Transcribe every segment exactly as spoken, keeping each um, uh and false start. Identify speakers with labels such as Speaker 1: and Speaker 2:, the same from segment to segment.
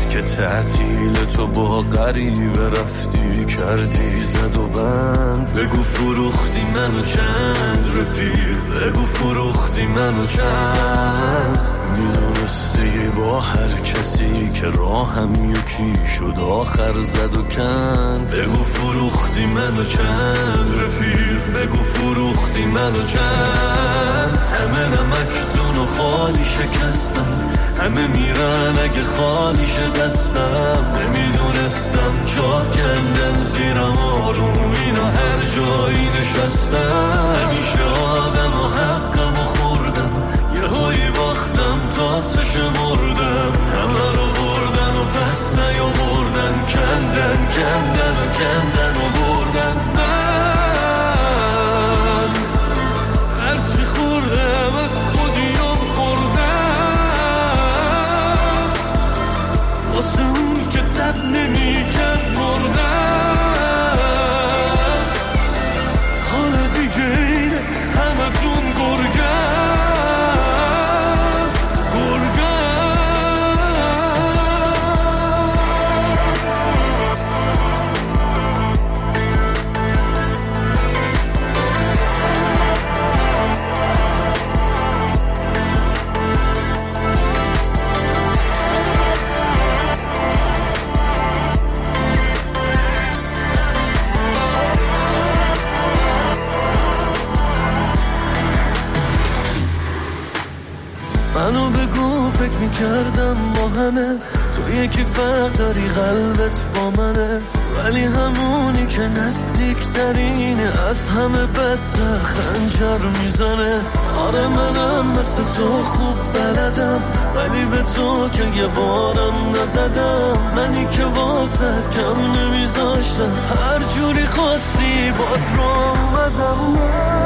Speaker 1: که تعطیل تو با غریبه رفتی کردی زد و بند. بگو فروختی منو چند رفیق، بگو فروختی منو چند. میدونستی با هر کسی که راهم یکی شد آخر زد و کند. بگو فروختی منو چند رفیق، بگو فروختی منو چند. همه نمکتون و خالی شکستم، همه میرن اگه خالی شه دستم. نمیدونستم جا کندن زیرم آروم اینا هر جایی نشستم. همیشه آدم و حقم و خوردم، یه هایی باختم تا سش مردم. همه رو بردن و پس نیا بردن، کندن کندن و کندن و بردن. من هرچی خوردم از خودیم خوردم، واسه اون که تب نمی کرد مردم. حالا دیگه اینه همه تون گرگم گرگم. منو بگو فکر میکردم با همه تو یکی فرق داری قلبت با منه، ولی همونی که نزدیکترینه از همه بدتر خنجر میزنه. آره منم مثل تو خوب بلدم، ولی به تو که یه بارم نزدم. منی که واسد کم نمیذاشتم، هر جوری خواستی باز رو آمدم.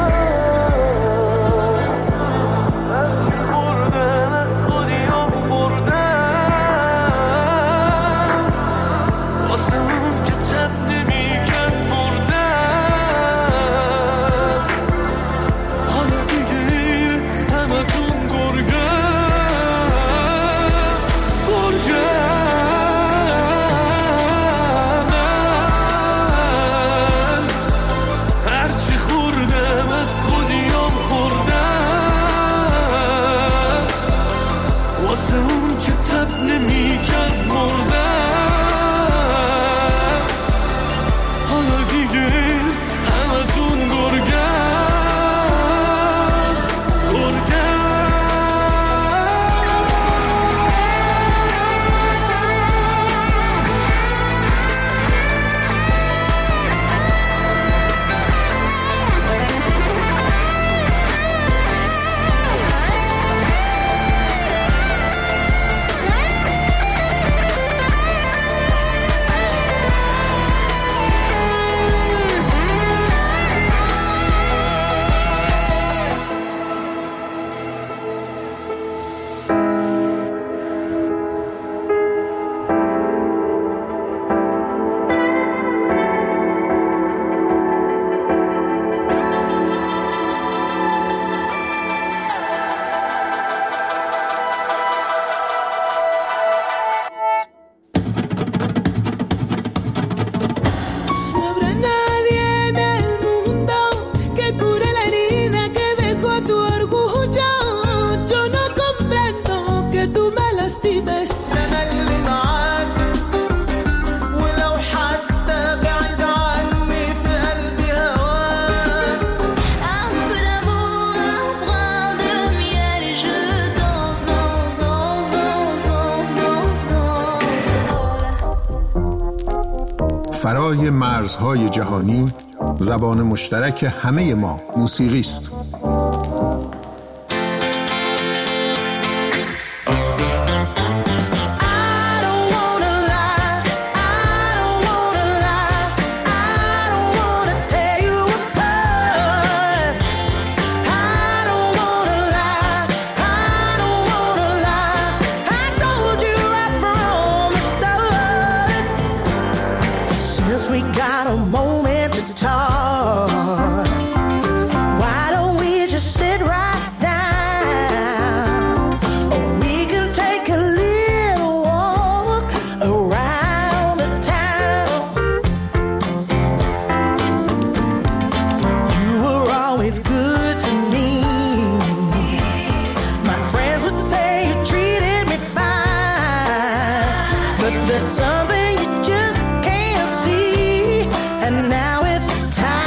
Speaker 2: فرای مرزهای جهانی، زبان مشترک همه ما موسیقی است.
Speaker 3: We got a moment to talk. Why don't but there's something you just can't see, and now it's time.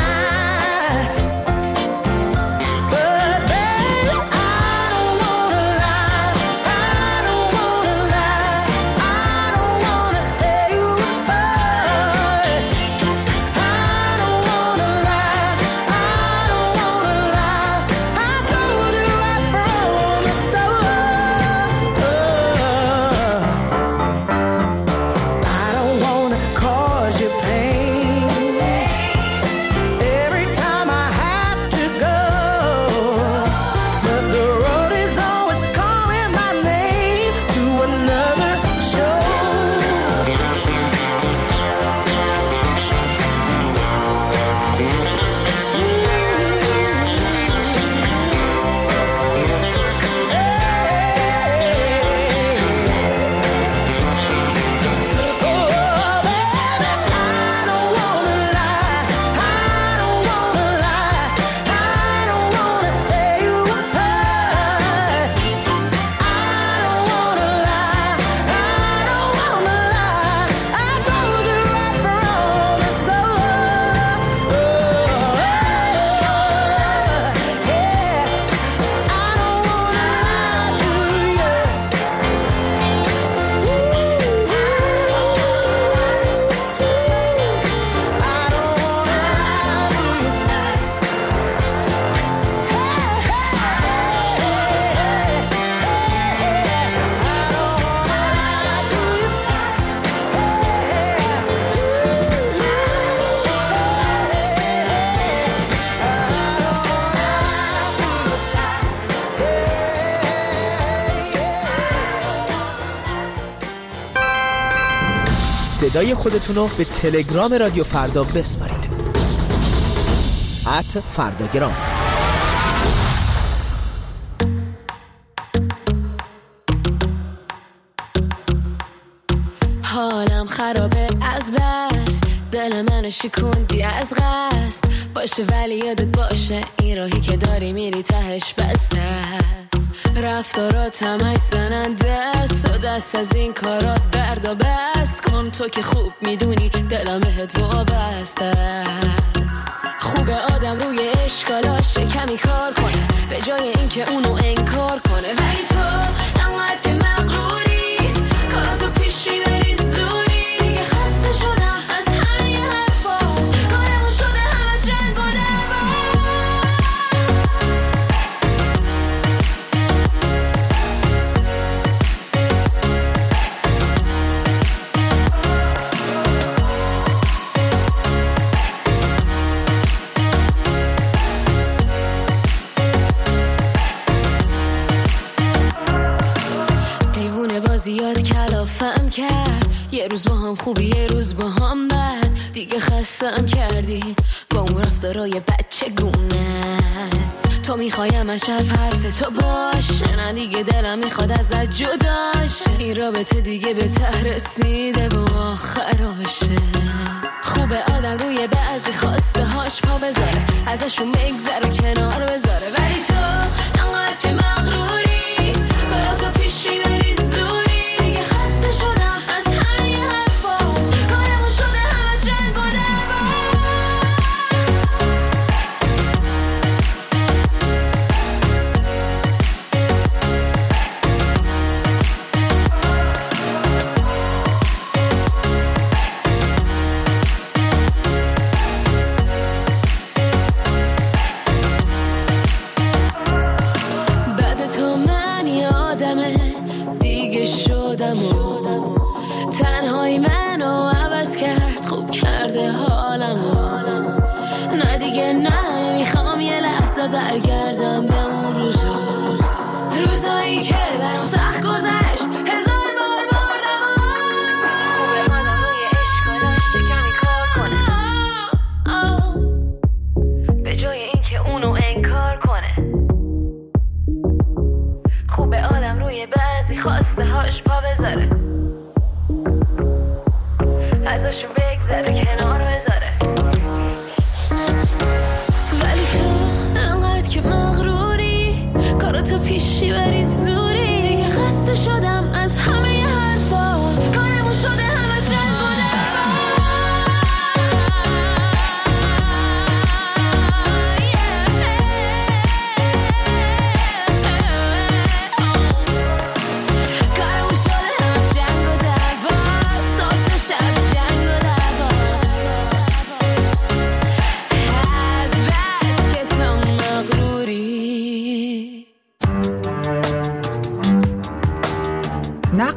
Speaker 4: صدای خودتون رو به تلگرام رادیو فردا بسپارید. ات فرداگرام.
Speaker 5: حالم خرابه از بس، دل منو شکوندی از قصد. باشه ولی یادت باشه این راهی که داری میری تهش بسته است. رفتارات همش زننده است و دست از این کارات بردا بست کن. تو که خوب میدونی دلم بهت وابسته است. خوبه آدم روی اشکالاش کمی کار کنه به جای اینکه اونو انکار کنه. ولی تو انقدر که مغروری کاراتو پیش میبری زوری. دیگه خسته شدم از همه حرفات، کارمون شده همه جنگ و دعوا. زیاد کلافم کرد، یه روز با هم خوبی یه روز با هم بد. دیگه خستم کردی با اون رفتارای بچه گونت. تو میخوایم از حرف حرف تو باشه، نه دیگه دلم میخواد ازت جداشه. این رابطه دیگه به ته رسیده و آخراشه. خوبه آدم روی بعضی خواسته هاش پا بذاره، ازشون بگذر و کنار بذاره. ولی تو انقدر که مغروری کاراتو پیش میبری زوری. شدم از همه حرفات، کارمون شده همه جنگ و دعوا. بعد تو من یادمه دیگه شدم و تنهایی منو عوض کرد، خوب کرده حالمو. نه دیگه نه میخوام یه لحظه برگردم به اون روزا، روزایی که برام سخت گذشت هزار بار بردم و آدم روی عشقا داشته کمی کار کنه به جای اینکه اونو انکار کنه. خوبه آدم روی بعضی خواسته هاش پا بذاره، ازشون بگذره کنار بذاره. ولی تو انقدر که مغروری کاراتو پیشی بری زوری. دیگه خسته شدم از همه حرفا، کارمون شده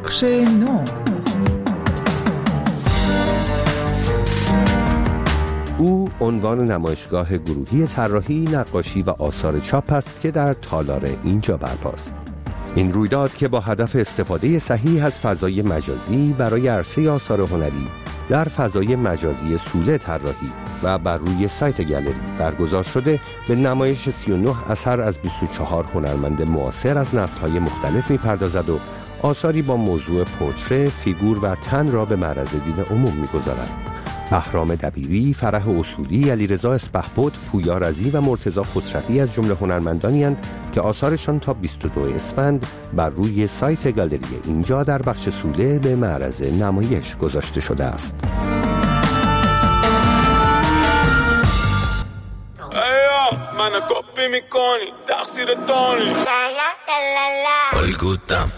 Speaker 6: بخش نو.
Speaker 7: او عنوان نمایشگاه گروهی طراحی، نقاشی و آثار چاپ است که در تالار اینجا برپاست. این رویداد که با هدف استفاده صحیح از فضای مجازی برای عرصه آثار هنری در فضای مجازی سوله طراحی و بر روی سایت گالری برگزار شده، به نمایش سی و نه اثر از بیست و چهار هنرمند معاصر از نسل‌های مختلف می‌پردازد و آثاری با موضوع پورتره، فیگور و تن را به معرض دید عموم می‌گذارد. بهرام دبیری، فرح اصولی، علیرضا اسپهبد، پویا رضی و مرتضی خسروی از جمله هنرمندانی اند که آثارشان تا بیست و دو اسفند بر روی سایت گالری اینجا در بخش سوله به معرض نمایش گذاشته شده است.
Speaker 8: منو کپی میکنی تقصیر تونی الگوتم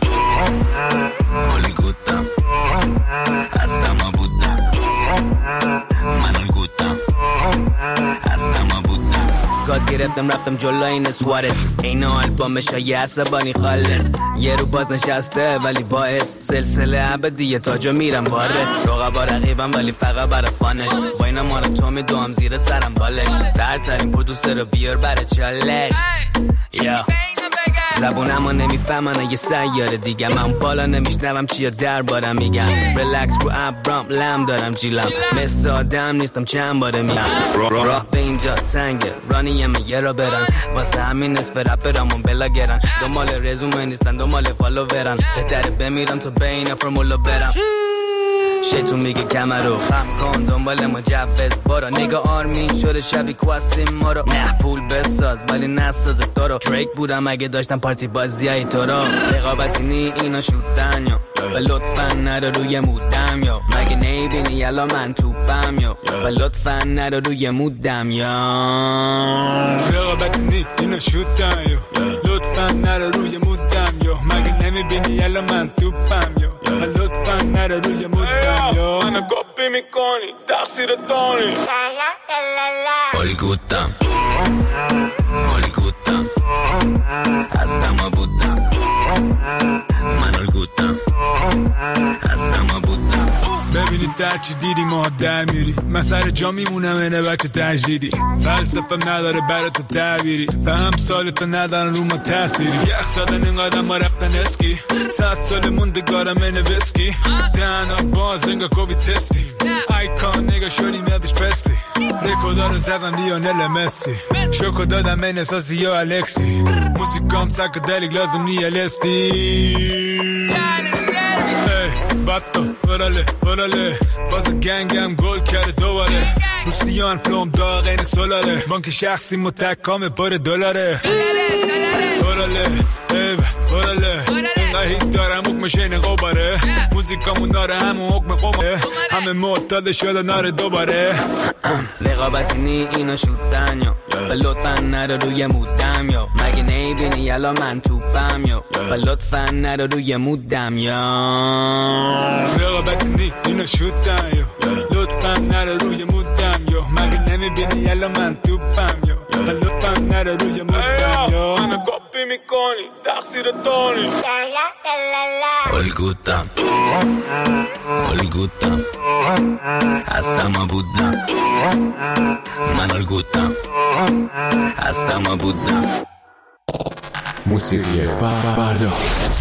Speaker 8: الگوتم هستم و بودم من الگوتم هستم و بودم گاز گرفتم رفتم جلو این سوارز اینو آلبومش های عصبانی خالص یه رو باز نشسته ولی باعث سلسله ابدیه تاجو میرم وارس رقبا رقیبم ولی فقط برا فانش با اینا ما رو تو میدوام زیر سرم بالش سرترین پرودوسر رو بیار برا چالش یا زبونمو نمیفهمن یه سیاره دیگه من بالا نمیشنوم چیا دربارم میگم ریلکس رو ابرام لم دارم جیلم مثل آدم نیستم چند باره میگم راه به اینجا تنگه رانیم یه را برن واسه همین نصف رپرامون بلاگرن دنبال رزومه نیستن دنبال فالوورن بهتره بمیرن تو بین فرمولو برم شیطون میگه کمر رو خم کن دنبال مجوز برا نگاه آرمین شده شبی کواسیم ما رو نه پول بساز ولی نساز تو رو دریک بودم اگه داشتم پارتی بازی های تو رو رقابتی نی اینا شوتن یا و لطفا نرو روی مودم یا مگه نیبینی یلا من توپم یا و لطفا نرو روی مودم یا رقابتی نی اینا شوتن یا لطفا نرو روی مودم یا مگه نمیبینی یلا من توپم یا و لطفا نرو روی مودم یا منو کپی میکنی تقصیر تونی الگوتم الگوتم هستم و بودم من الگوتم هستم و بودم ببینید در چی دیدی ما در میری من سر جا میمونم اینه بچه تجدیدی فلسفه نداره برای تو تعبیری به هم سال تو ندارن رو ما تأثیری یخ زدن این قدم ما رفتن اسکی صد سال موندگارم اینه وسکی دهنا باز انگا کوبی تستی آیکان نگا شدیم یادش پسلی رکودا رو زدم لیونل مسی شوکو دادم این اساسی یا الکسی موسیکام ساکدلیک لازم نی الستی باتو ورله ورله فاز گنگم گل کرده دوباره روسیان فلوم داغ این سولاره بانک شخصی متکام پر دلاره ورله ایب ورله اینقدر هیت دارم حکم شین قباره موزیکامون ناره همون حکم قماره همه معتاد شده ناره دوباره رقابتی نی اینا شوتن یا و لطفا نرو روی مودم یا مگه نیبینی یلا من توپم یا و لطفا نرو روی مودم یا رقابتی نی اینا شوتن یا لطفا نرو روی مودم یا مگه نمیبینی یلا من توپم یا و لطفا نرو روی مودم یا منو کپی میکنی تقصیر تونی الگوتم الگوتم هستم و بودم من الگوتم هستم و بودم
Speaker 9: موسیقی فردا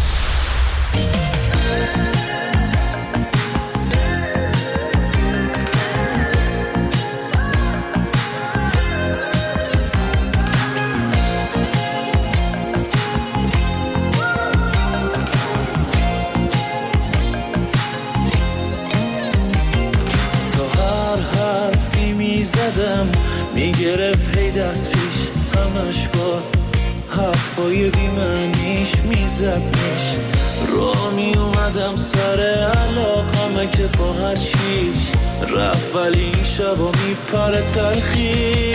Speaker 10: میگرفت هی دست پیش همش با حرفای بیمنیش میزدنش را میومدم سر علاقمه که با هر چیش رفت ولی این شبا میپره تلخیش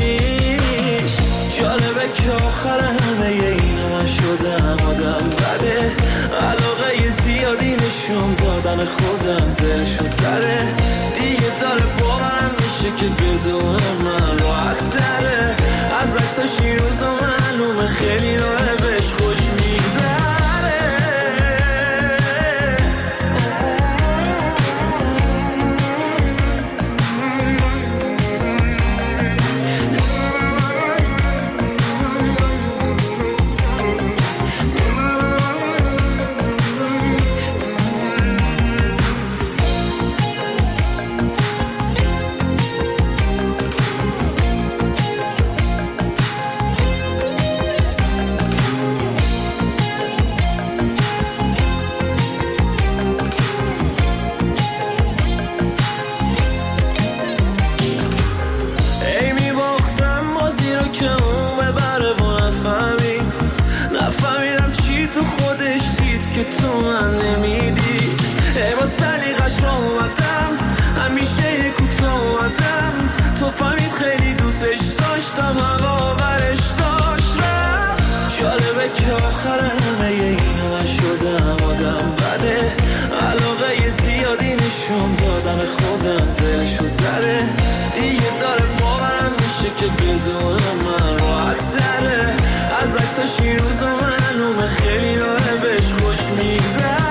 Speaker 10: جالبه که آخر همه اینو من شدم آدم بده علاقه زیادی نشون دادن خودم دلشو سره دیگه داره باورم میشه که بدون من راحت سره از عکساش این روزا معلومه خیلی داره بهش خوش میگذره تو من نمیدی. ای با سلیقش اومدم همیشه کوتاه اومدم، تو فهمید خیلی دوستش داشتم اما برش داشت رفت. جالبه که آخر همه اینو من شدم آدم بده، علاقه زیادی نشون دادم خودم دلشو زده، دیگه داره باورم میشه که بدون من راحت زده. از عکساش این روزا معلومه خیلی داره بهش خوش میگذره.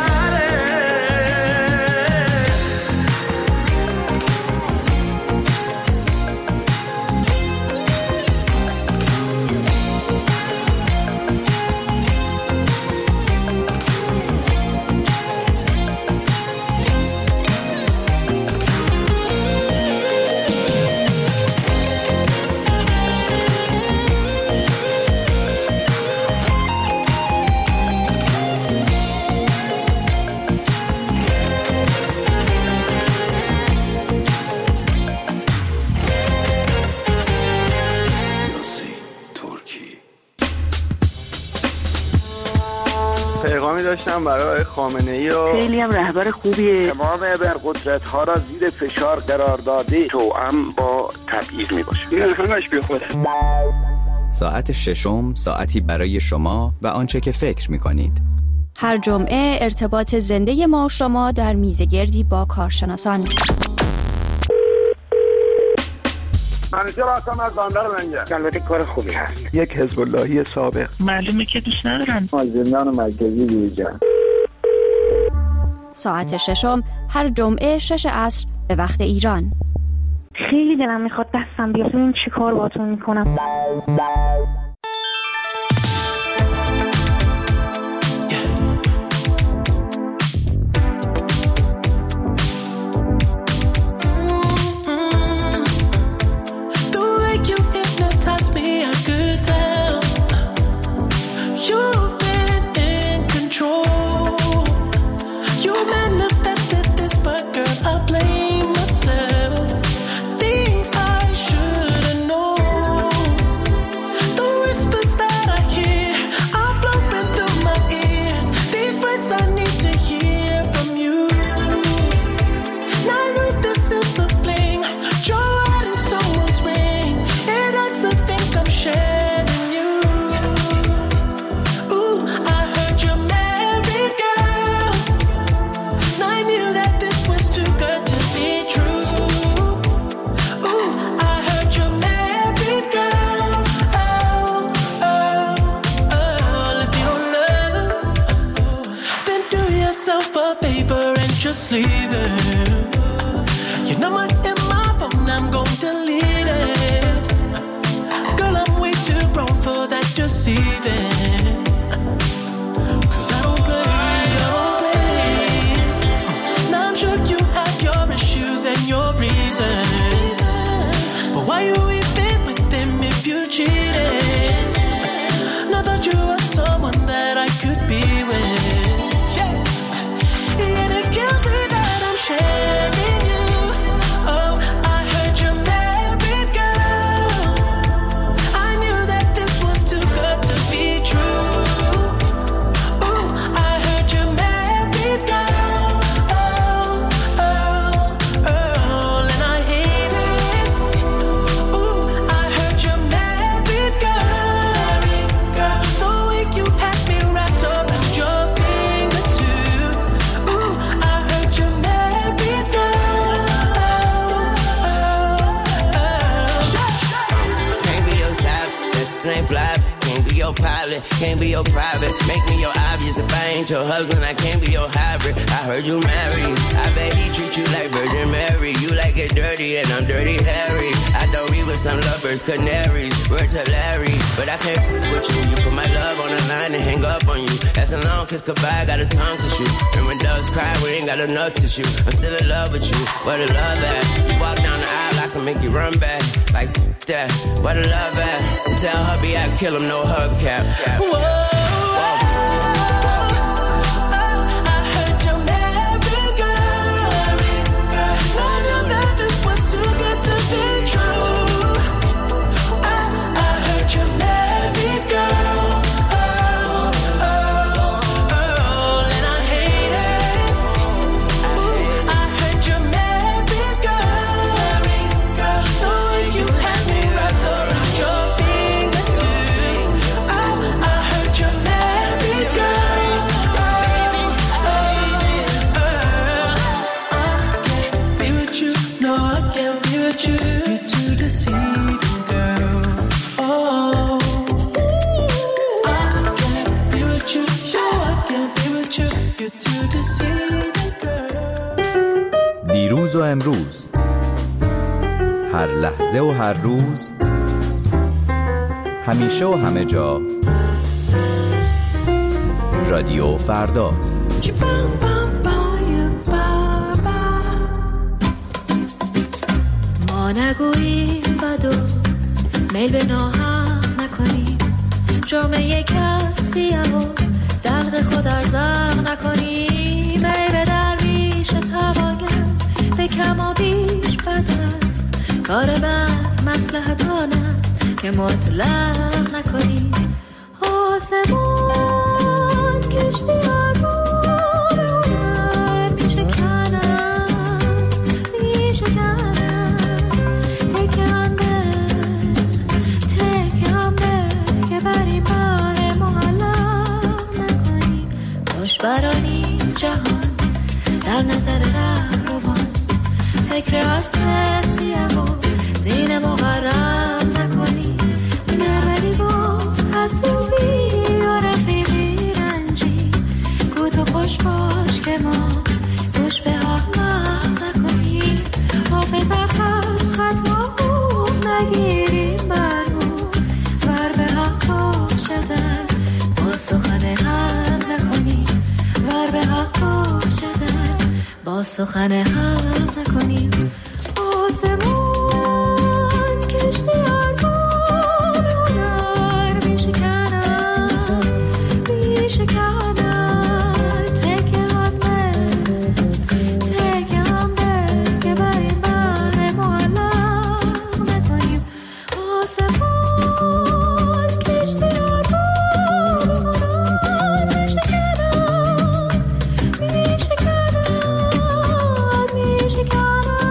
Speaker 6: پیغامی داشتم برای خامنه‌ای و
Speaker 9: خیلی هم رهبر خوبیه.
Speaker 6: تمام ابرقدرت ها را زیر فشار قرار داده، توأم با تبعیض می باشه. این همش بی خوده.
Speaker 11: ساعت ششم، ساعتی برای شما و آنچه که فکر می کنید.
Speaker 12: هر جمعه ارتباط زنده ما و شما در میزگردی با کارشناسان.
Speaker 6: منیجر هستم از بندر منگه. البته کار خوبی هست. یک حزب اللهی سابق.
Speaker 9: معلومه که دوست ندارن.
Speaker 6: از زندان مرکزی بیرون.
Speaker 12: ساعت ششم هر جمعه شش عصر به وقت ایران.
Speaker 9: خیلی دلم میخواد دستم بیاد ببینم چی کار باهاتون میکنم.
Speaker 10: Just leave it. Your number in my phone, I'm gon' delete it. Girl, I'm way too grown for that deceiving. Cause I don't play, I don't play. Now I'm sure you have your issues and your reasons, but why you even with them if you cheated? Now that you are someone that I could be with.
Speaker 13: Can't be your private, make me your obvious. If I ain't your husband, I can't be your hybrid. I heard you married, I bet he treat you like Virgin Mary. You like it dirty and I'm dirty Harry. I don't read with some lovers, canaries, word to Larry. But I can't with you, you put my love on the line and hang up on you. That's a long kiss goodbye, got a tongue to shoot. And when doves cry, we ain't got enough tissue. I'm still in love with you, where the love at? You walk down the aisle, I can make you run back. Like that, where the love at? Tell hubby I kill him, no hubcap. Whoa.
Speaker 10: You're married, girl. Oh, oh, oh, and you, you're too deceiving, girl. Oh, I can't be with you, yo, I can't be with you, you're too deceiving, girl.
Speaker 11: دیروز و امروز، هر لحظه و هر روز، همیشه و همه جا، رادیو فردا.
Speaker 5: ما نگوییم بدو میل به ناحق نکنیم، جرم یک کسیه و دلق خود ارزاق نکنیم. ای به درویش توانگر به کم و بیش بد است، کار بد مصلحت آن است که مطلق نکنیم. آسمان کشتی آرمان هنر می شکنن، می شکنن. تکم به تکم به که بر این بار معلق نکنیم. باش برانیم جهان در نظر رهروان، فکر اسب سیه و زین مغرب نکنیم. نرولی گفت حسوبی و رفیقی رنجی، گو تو خوش باش که ما گوش به احمق نکنیم. حافظ خط خطا نگیریم بر رو، ور به حق باشدن با سخن حق نکنیم. ور به حق باشدن با سخن حق نکنیم. آسمان کشتی آرمان هنر می شکنن، می شکنن. تکه هم به تکه هم به که بر این بر معلق نکنیم. آسمان کشتی آرمان هنر می شکنن، می شکنن، می شکنن.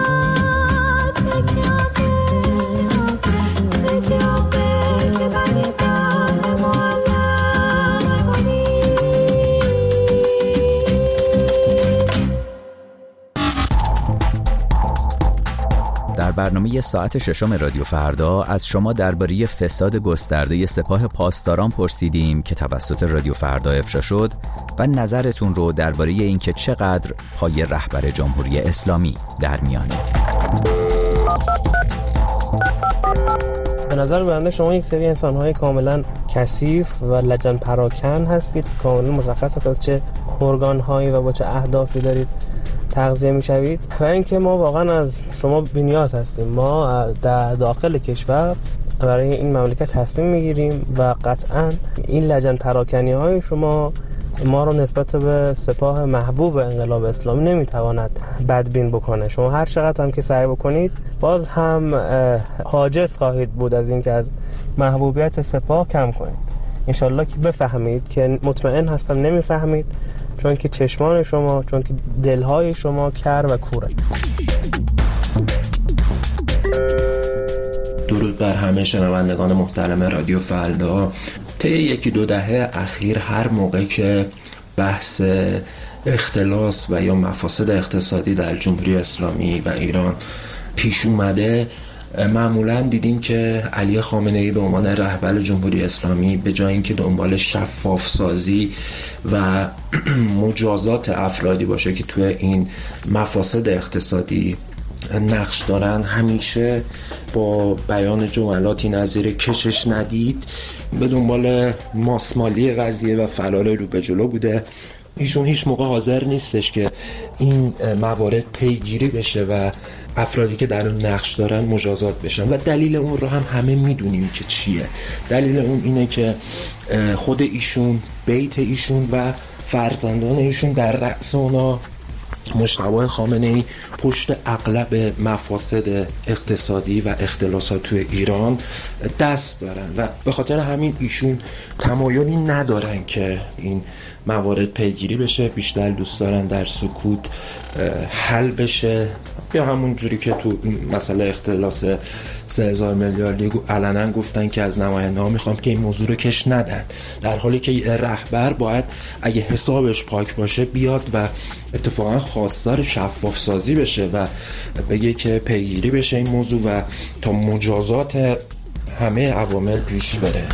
Speaker 11: در برنامه ساعت ششم رادیو فردا از شما درباره فساد گسترده سپاه پاسداران پرسیدیم که توسط رادیو فردا افشا شد و نظرتون رو درباره اینکه چقدر پای رهبر جمهوری اسلامی در میانه.
Speaker 14: به نظر بنده شما یک سری انسان‌های کاملا کثیف و لجن پراکن هستید، کاملا مشخص است از چه ارگان‌هایی و با چه اهدافی دارید تغذیه می‌شوید و اینکه ما واقعا از شما بی‌نیاز هستیم. ما در داخل کشور برای این مملکت تصمیم می‌گیریم و قطعاً این لجن پراکنی‌های شما ما رو نسبت به سپاه محبوب انقلاب اسلامی نمیتواند بدبین بکنه. شما هر چقدر هم که سعی بکنید باز هم حاجز خواهید بود از اینکه از محبوبیت سپاه کم کنید. انشالله که بفهمید که مطمئن هستم نمیفهمید، چون که چشمان شما، چون که دلهای شما کر و کوره.
Speaker 15: درود بر همه شنوندگان محترم رادیو فردا. طی یکی دو دهه اخیر هر موقع که بحث اختلاس و یا مفاسد اقتصادی در جمهوری اسلامی و ایران پیش اومده، معمولا دیدیم که علی خامنه‌ای به عنوان رهبر جمهوری اسلامی به جای اینکه دنبال شفاف سازی و مجازات افرادی باشه که توی این مفاسد اقتصادی نقش دارن، همیشه با بیان جملاتی نظیر کشش ندید به دنبال ماسمالی قضیه و فلال رو به جلو بوده. ایشون هیچ موقع حاضر نیستش که این موارد پیگیری بشه و افرادی که در اون نقش دارن مجازات بشن و دلیل اون رو هم همه میدونیم که چیه. دلیل اون اینه که خود ایشون، بیت ایشون و فرزندان ایشون در رأس اونا مجتبی خامنه‌ای پشت اغلب مفاسد اقتصادی و اختلاسات توی ایران دست دارن و به خاطر همین ایشون تمایلی ندارن که این موارد پیگیری بشه. بیشتر دوست دارن در سکوت حل بشه یا همون جوری که تو مسئله اختلاس سه هزار میلیاردی علنا گفتن که از نماینده‌ها میخوام که این موضوع رو کش ندن، در حالی که رهبر باید اگه حسابش پاک باشه بیاد و اتفاقا خواستار شفاف سازی بشه و بگه که پیگیری بشه این موضوع و تا مجازات همه عوامل پیش بره.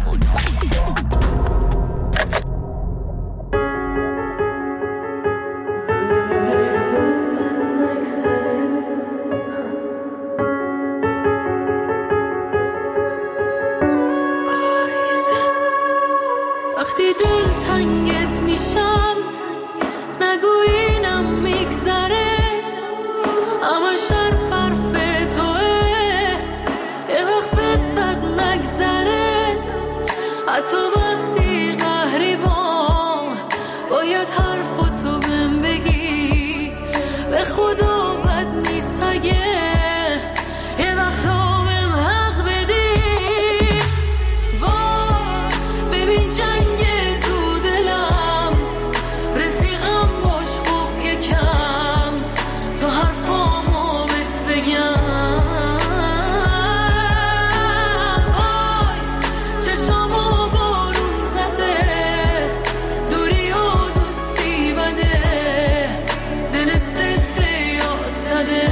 Speaker 10: وقتی دل تنگت میشم نگو اینم میگذره، اما شرف حرف توه یه وقت بد بد نگذره. حتی وقتی قهری بام باید حرف تو بهم بگی، به خدا بد نیست اگه یه وقت بهم حق بدی. وای ببین جنگ تو دلم، رفیقم باش خوب یکم تو حرفامو بهت بگم. وای چشامو بارون زده، دوری و دوستی بده، دلت صفره یا صده.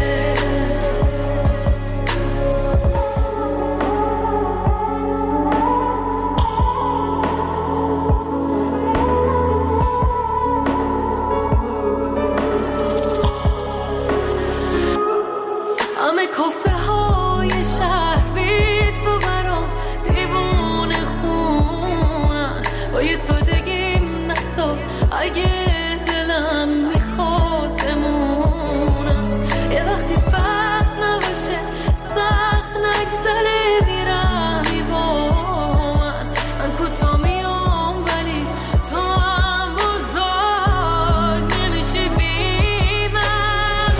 Speaker 10: همه کافه های شهر بی تو برام دیوونه خونن، با یه سادگی نسا اگه دلم میخواد بمونم. یه وقتی فرق نباشه سخت نگذره بیرمی با من، من کوتا میام ولی تو هم بزرگ نمیشی بی من.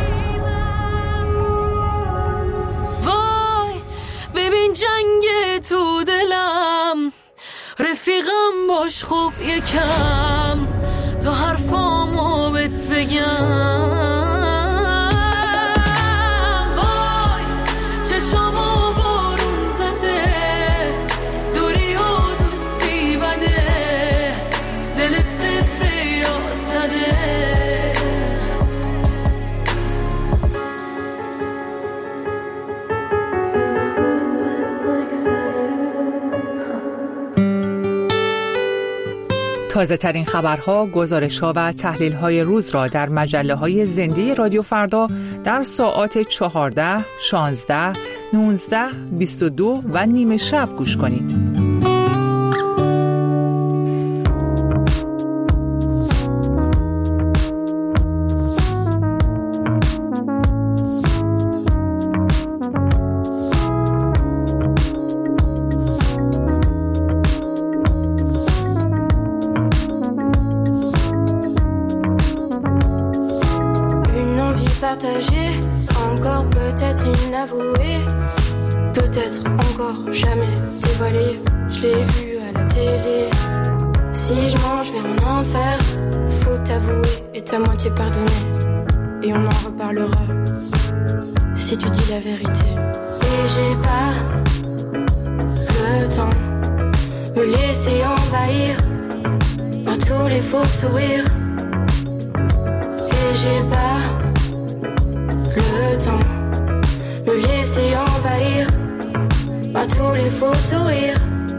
Speaker 10: وای ببین جنگ تو دلم، رفیقم باش خوب یکم تو حرفامو بهت بگم. وای چشامو بارون زده، دوری و دوستی بده، دلت صفره یا صده.
Speaker 16: تازه ترین خبرها، گزارش‌ها و تحلیل‌های روز را در مجله‌های زنده رادیو فردا در ساعات چهارده، شانزده، نوزده، بیست و دو و نیمه شب گوش کنید.
Speaker 17: Encore peut-être inavoué, peut-être encore jamais dévoilé. Je l'ai vu à la télé. Si je mange, je vais en enfer. Faut t'avouer et ta moitié pardonner. Et on en reparlera si tu dis la vérité. Et j'ai pas le temps me laisser envahir par tous les faux sourires. Et j'ai pas le temps me laisser envahir par tous les faux sourires.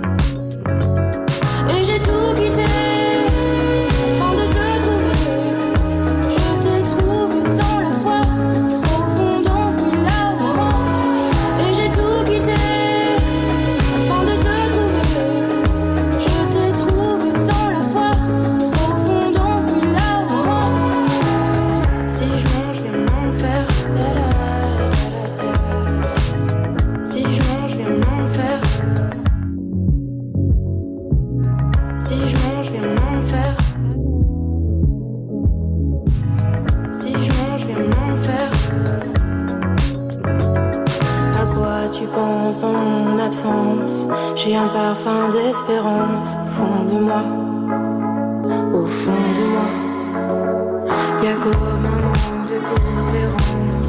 Speaker 17: Et j'ai tout quitté afin de te trouver. Je te trouve dans la foi, au fond d'enfouir l'arbre. Et j'ai tout quitté afin de te trouver. Je te trouve dans la foi, au fond d'enfouir l'arbre. Si je mange, je vais m'en faire. Si je mange, je vais m'en faire. Si je mange, je vais m'en faire. Si je mange, je vais m'en faire. À quoi tu penses dans mon absence? J'ai un parfum d'espérance au fond de moi. Au fond de moi. Y'a comme un manque de cohérence.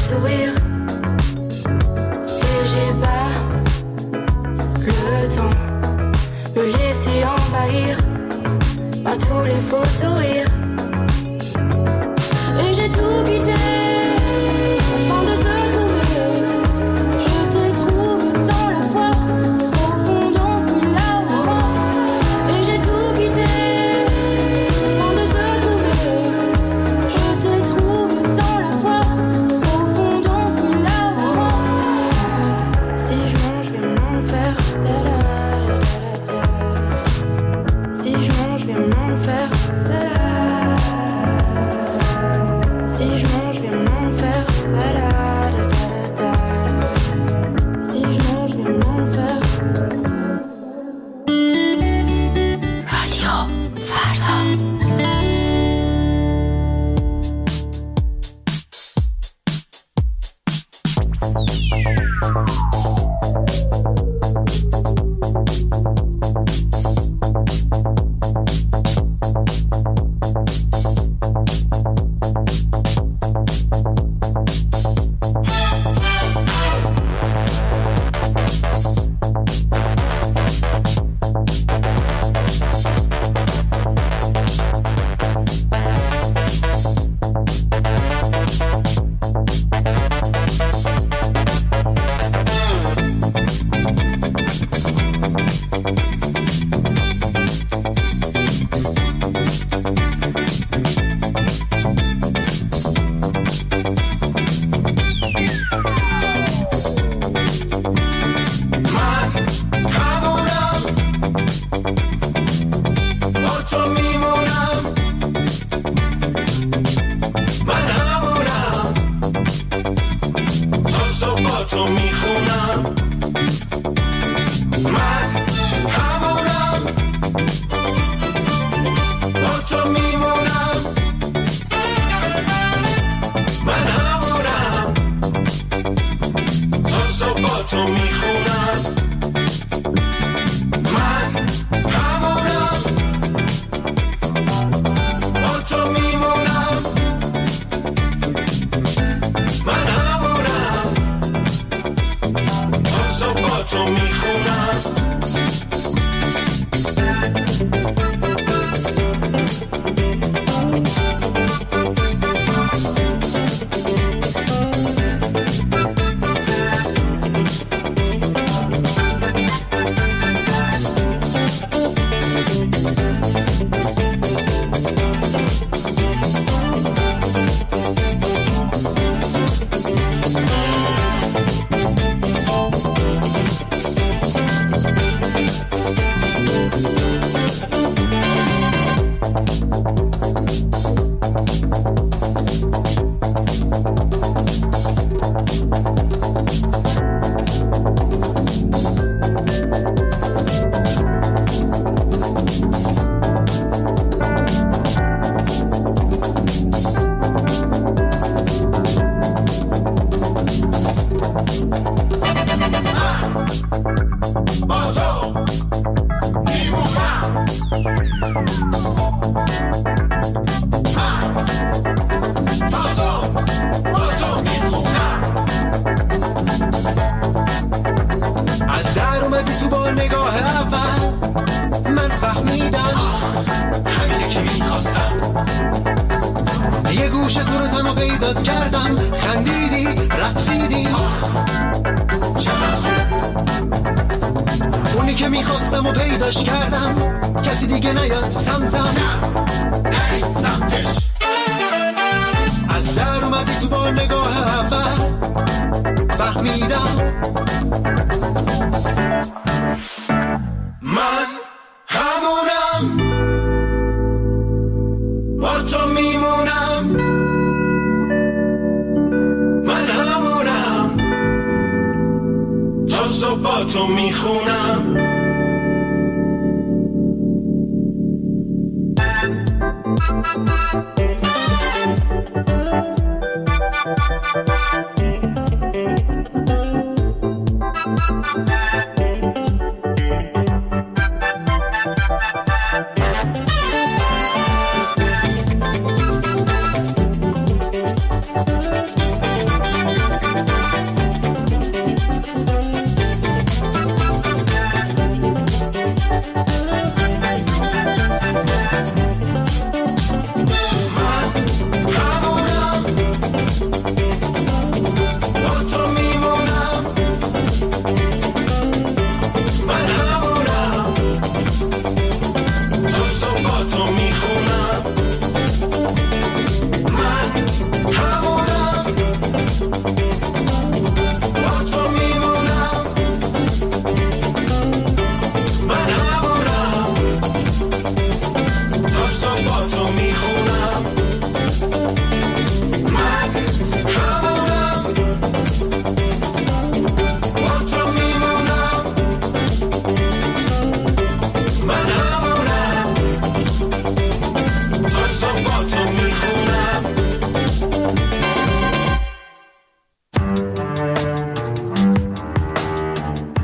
Speaker 17: sourire. Et j'ai pas le temps me laisser envahir par tous les faux sourires. Et j'ai tout quitté afin de te trouver. Je t'ai trouvé dans la foi, au fond d'enfouir là où moi. Et j'ai tout quitté afin de te trouver. Je t'ai trouvé dans la foi, au fond d'enfouir là où moi. Si je mange, je vais m'en faire. Si je mange, je vais m'en faire. Si je mange, je vais m'en faire. Si je mange, je vais m'en faire.
Speaker 12: رادیو فردا.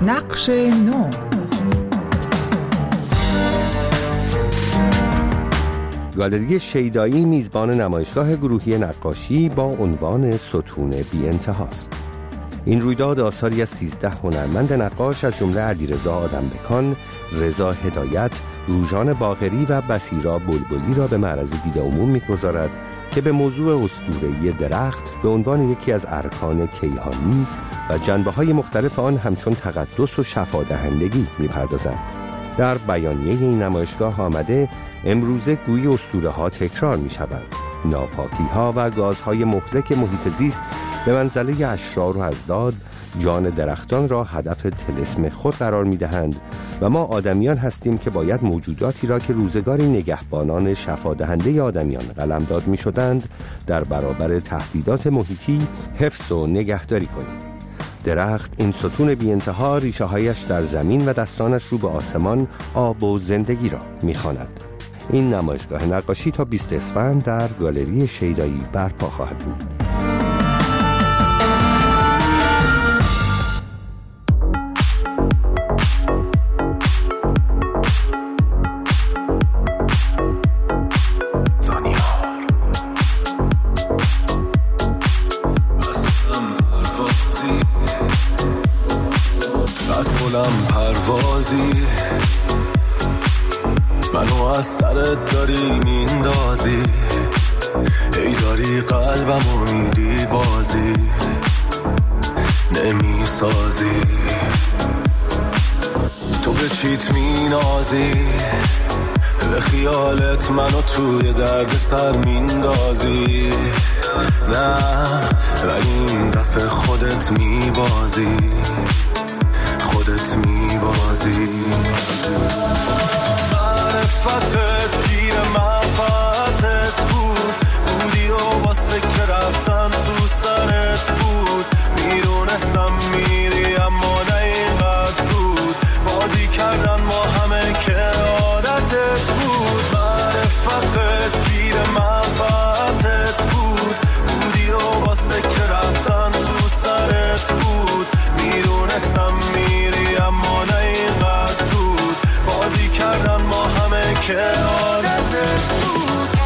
Speaker 16: نقش نو.
Speaker 7: گالری شیدایی میزبان نمایشگاه گروهی نقاشی با عنوان ستون بی انتهاست. این رویداد آثاری از سیزده هنرمند نقاش از جمله علیرضا آدمبکان، رضا هدایت، روژان باقری و بصیرا بلبلی را به معرض دید عموم می‌گذارد که به موضوع اسطوره‌ای درخت به عنوان یکی از ارکان کیهانی و جنبه‌های مختلف آن همچون تقدس و شفادهندگی می‌پردازند. در بیانیه این نمایشگاه آمده امروزه گویی اسطوره‌ها تکرار می‌شوند. ناپاکی‌ها و گازهای مهلک محیط زیست به منزله اشرار و اضداد جان درختان را هدف طلسم خود قرار می‌دهند و ما آدمیان هستیم که باید موجوداتی را که روزگاری نگهبانان شفادهنده آدمیان قلمداد می‌شدند در برابر تهدیدات محیطی حفظ و نگهداری کنیم. درخت، این ستون بی انتها، ریشه‌هایش در زمین و دستانش رو به آسمان آب و زندگی را می‌خواند. این نمایشگاه نقاشی تا بیست اسفند در گالری شیدایی برپا خواهد بود.
Speaker 1: پروازی منو از سرت داری میندازی، ای داری قلبمو میدی بازی نمیسازی، تو به چیت مینازی، به خیالت منو توی درد سر میندازی، نه ولی این دفعه خودت میبازی، خودت میبازی. معرفتت گیر منفعتت بود، بودی و باز فکر رفتن تو سرت بود، میدونستم میری اما نه اینقدر زود، بازی کردن ما همه که عادتت بود. معرفتت گیر منفعتت بود، بودی و باز فکر رفتن تو سرت بود، میدونستم میری اما نه اینقدر زود، بازی کردن ما همه که عادتت بود.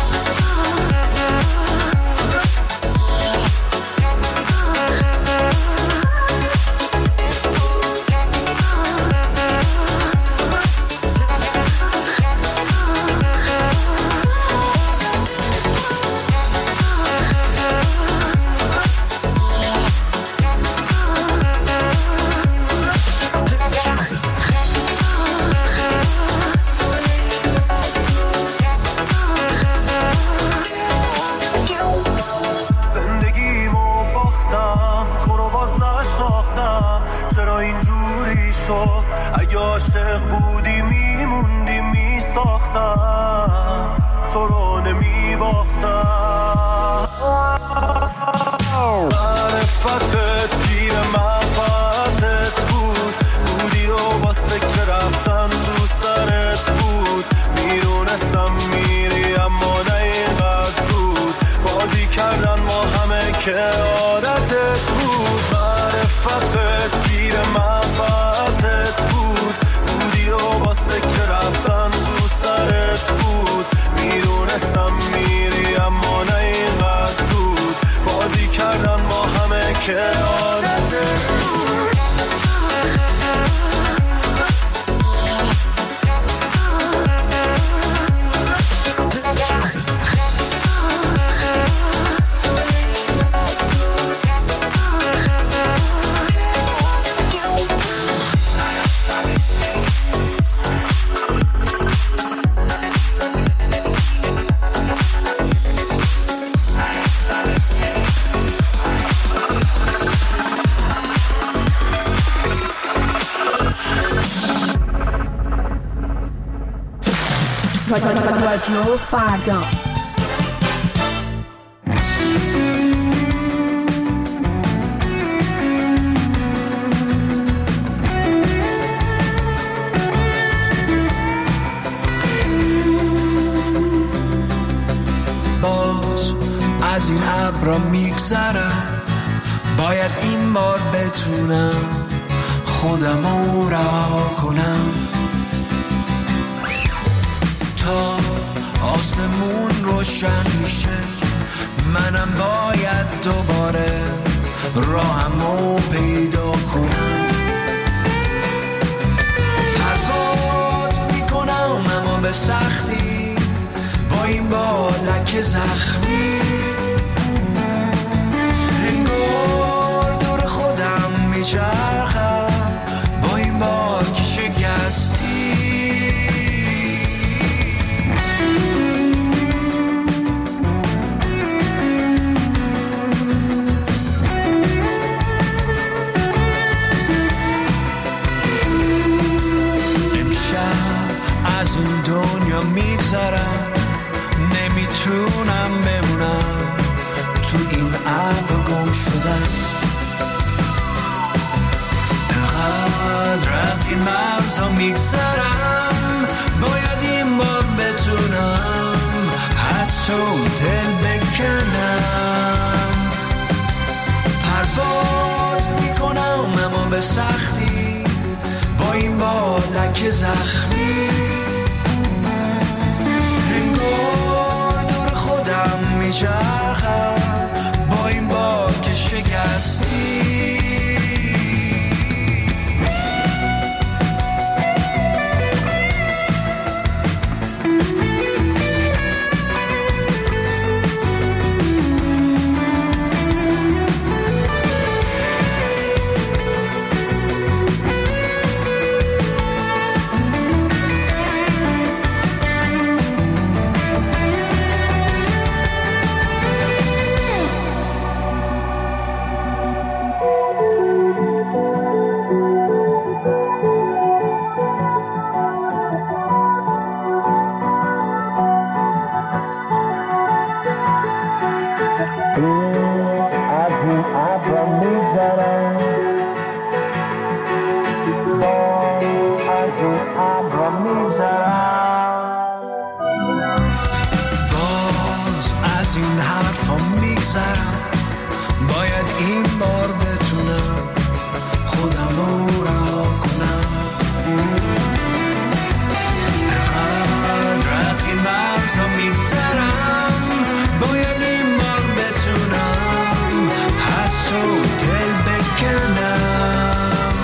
Speaker 1: اگه عاشق بودی میموندی میساختم، تو رو نمیباختم. معرفتت گیر منفعتت بود، بودی و باز فکر رفتن تو سرت بود، میدونستم میری اما نه اینقدر زود، بازی کردن ما همه که عادتت بود. معرفتت گیر منفعتت بود، بودی و باز فکر رفتن تو سرت بود، میدونستم میری اما نه اینقدر زود، بازی کردن ما همه که عادتت بود.
Speaker 18: رادیو فردا.
Speaker 19: باز از این ابرا میگذرم، باید این بار بتونم خودمو رها کنم تا آسمون روشن میشه منم باید دوباره راهمو پیدا کنم پرواز میکنم اما به سختی با این بالک زخمی انگار دور خودم میچرخم با این باک شکستی از این دنیا میگذرم نمیتونم بمونم تو این ابر گم شدم انقدر از این مرزا میگذرم باید این بار بتونم از تو دل بکنم پرواز میکنم اما به سختی با این بالک زخمی انگار دور خودم میچرخم با این باک شکستی باید این بار بتونم خودمو رها کنم انقدر از این مرزا میگذرم باید این بار بتونم از تو دل بکنم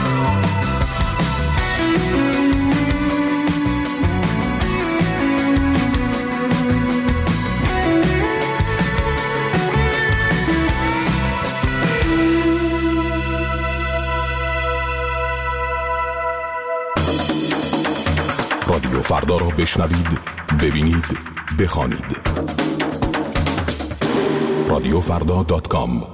Speaker 20: رادیو فردا را بشنوید، ببینید، بخوانید. رادیو فردا دات کام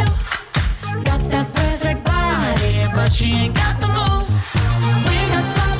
Speaker 10: She ain't got the moves. We got some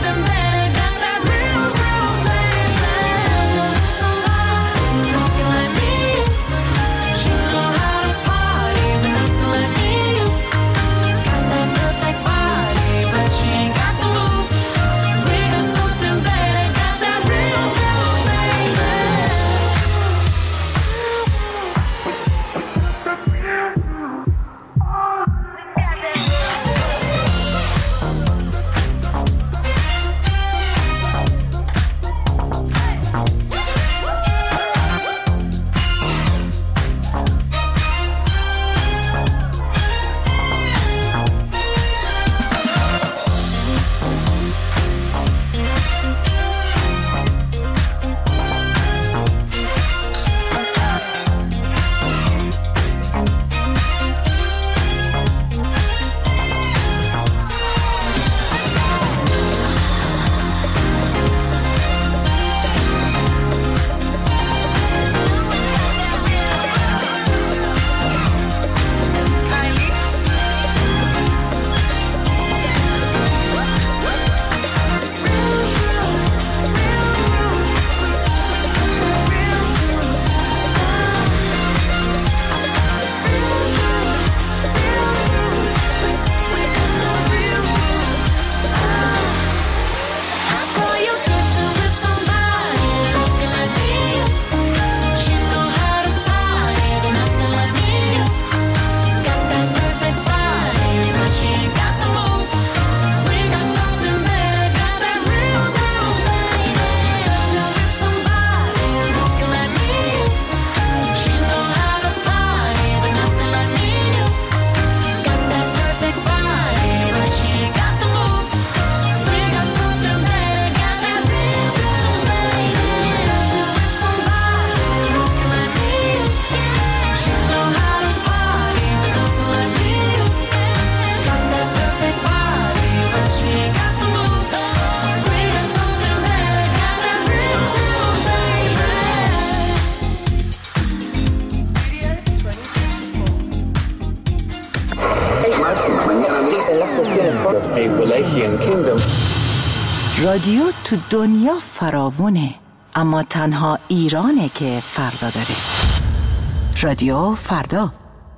Speaker 21: Wallachian kingdom.
Speaker 22: رادیو تو دنیا فراوونه، اما تنها ایرانه که فردا داره. رادیو فردا.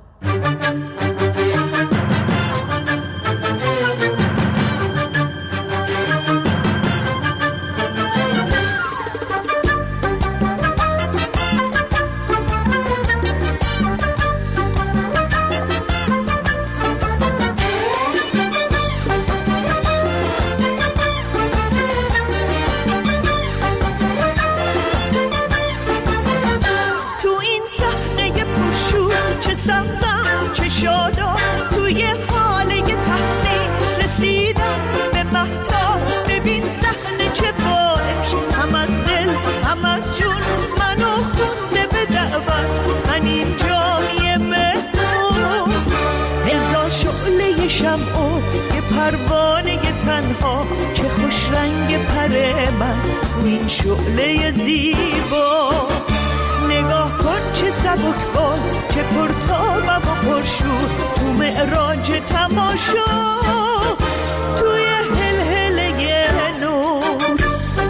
Speaker 3: چه خوش رنگ پر من تو این شعله زیبا، نگاه کن چه سبک بال، چه پرتابم و پرشور تو معراج تماشا، توی هلهله نور.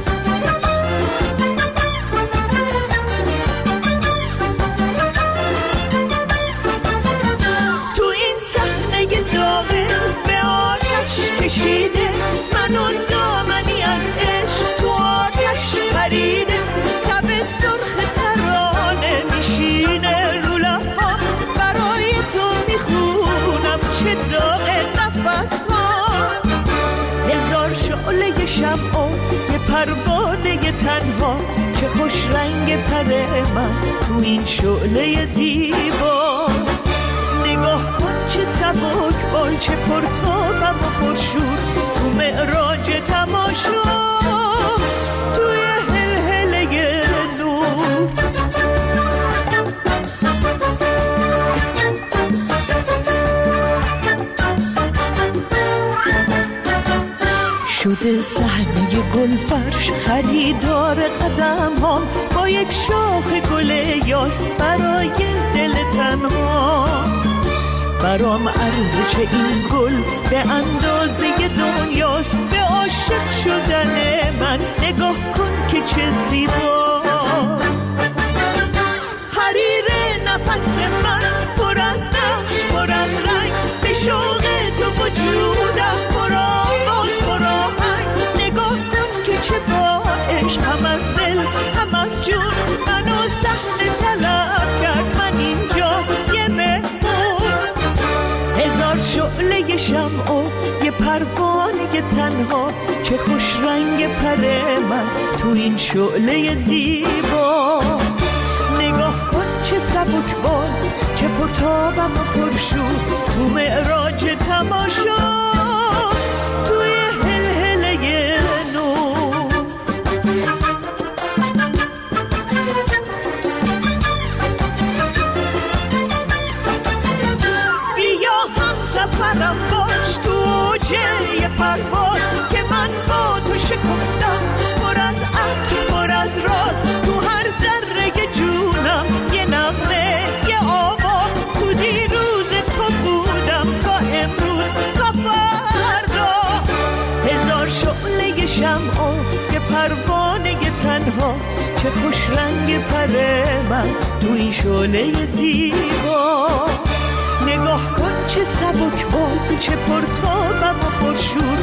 Speaker 3: تو این صحنه داغه به آتش کشیده، منو دامنی از عشق تو آتش پریده، تب سرخ ترانه میشینه رو لب‌ها، برای تو میخونم چه داغ نفس ها. هزار شعله شمع و یه پروانه تنها، چه خوش رنگ پر من تو این شعله زیبا، نگاه کن چه سبک بال، چه پرتابم و پرشور تو معراج تماشا، توی هلهله نور. شده صحنه گل فرش، خریدار قدم هم با یک شاخ گل یاس برای دل تنها، برام ارزش این گل به اندازه دنیاست، به عاشق شدن من نگاه کن که چه زیباست. حریر نفس من پر از نقش، پر از رنگ، به شوق تو وجودم پر آواز، پر آهنگ، نگاه کن که چه با عشق هم از دل هم از جون منو صحنه طلب کرد، من اینجا یه مهمون. هزار شعله شمع و یه پروانه تنها، چه خوش رنگ پر من تو این شعله زیبا، نگاه کن چه سبک بال، چه پرتابم و پرشور تو معراج تماشا، توی هلهله نور. بیا هم سفرم باش تو اوجه پرواز، که من با تو شکفتم، پر از عطر پر از راز، تو هر ذره جونم یه نغمه یه آواز، تو دیروز تو بودم تا امروز تا فردا. هزار شعله شمع و یه پروانه تنها، چه خوش رنگ پر من تو این شعله زیبا، نگاه کن چه سبک بال، چه پرتابم و پرشور